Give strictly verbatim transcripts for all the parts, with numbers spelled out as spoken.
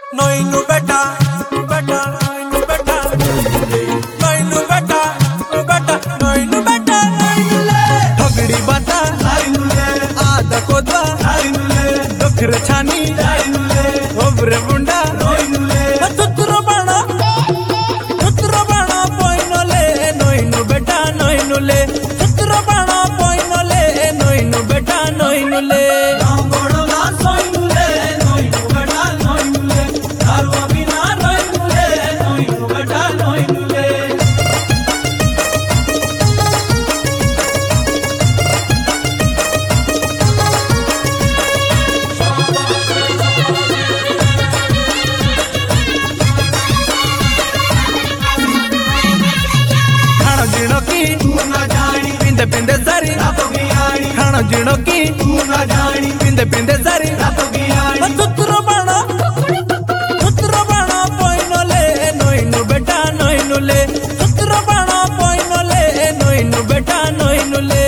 नोइनु बेटा बेटा नोइनु बेटा नोइनु बेटा बेटा नोइनु बेटा नोइनु ले ठगड़ी बाता नोइनु ले आदा कोदवा नोइनु ले दुखरे छानी नोइनु ले ओबरे बुंडा नोइनु ले तुतरो बाणा तुतरो बाणा पोइनो ले नोइनु बेटा नोइनु ले तुतरो बाणा पोइनो ले नोइनु बेटा नोइनु ले पिंदे पिंदे सारी खाना जीणो की पिंदे पिंदे सारी तुतरो बाणा तुतरो बाणा पोइनो ले नोइनु बेटा नोइनु ले तुतरो बाणा पोइनो ले नोइनु बेटा नोइनु ले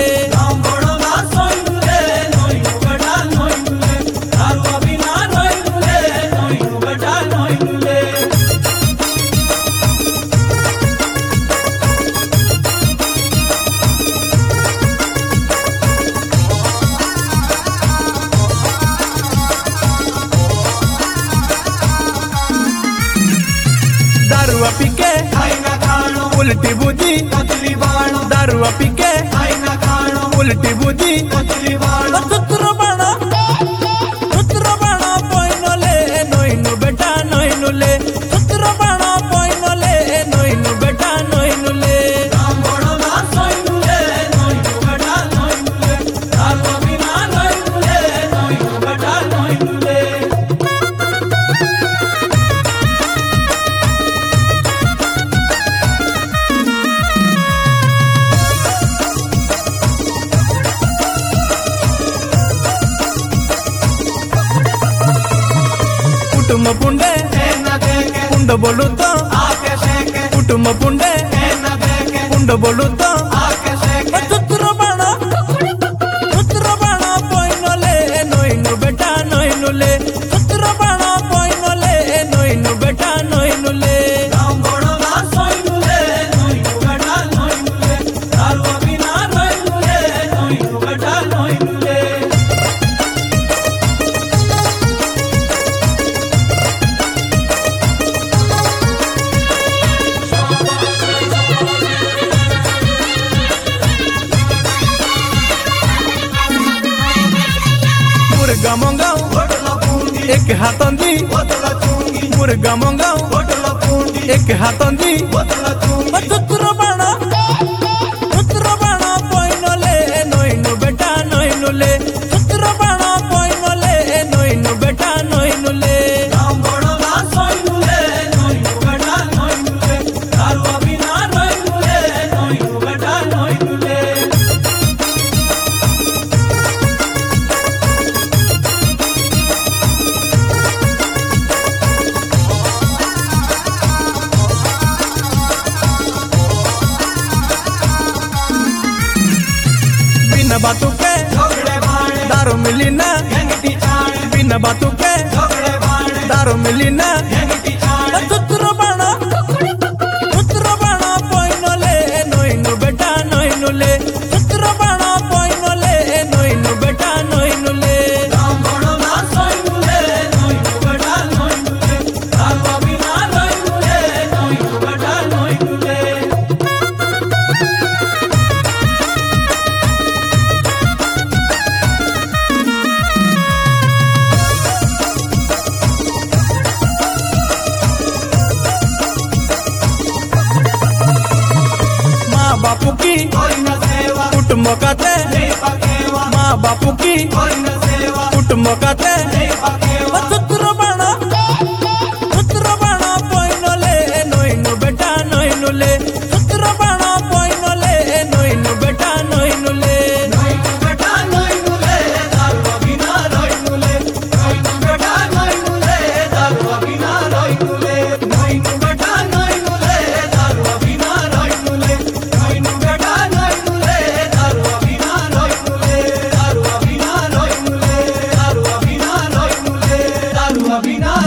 दारुआ पीके उल्टी बुद्धि दारुआ पीके उल्टी बुद्धि तुतरो बाणा तुतरो बाणा पोइनो ले नोइनु बेटा नोइनु ले तुतरो बाणा पोइनो ले नोइनु बेटा नोइनु ले कुटुंब पुंडे पुंड बोलू तो कुटुंब पुंडे पुंड बोलू तो तुतरो बाणा तुतरो बाणा पोइनो ले नोइनु बेटा नोइनु ले तुतरो बाणा पोइनो ले नोइनु बेटा नोइनु ले मुर्गा मंगाऊ एक हाथंदी मुर्गा मंगाऊ एक हाथंदी तुतरो बाणा तुतरो बाणा पोइनो ले नोइनु बेटा नोइनु ले तुतरो बाणा पोइनो ले नोइनु बेटा नोइनु ले बिना बातों के दारू मिली ना बिना बातों के दारू मिली ना तुतरो बाणा तुतरो बाणा पोइनो ले नोइनु बेटा नोइनु ले तुतरो बाणा पोइनो ले नोइनु बेटा नोइनु ले बापू की कुटुंब काते माँ बापू की कुटुंब काते तुतरो बाणा तुतरो बाणा पोइनो ले नोइनु बेटा नोइनु ले तुतरो बाणा पोइनो ले नोइनु बेटा नोइनु ले Abina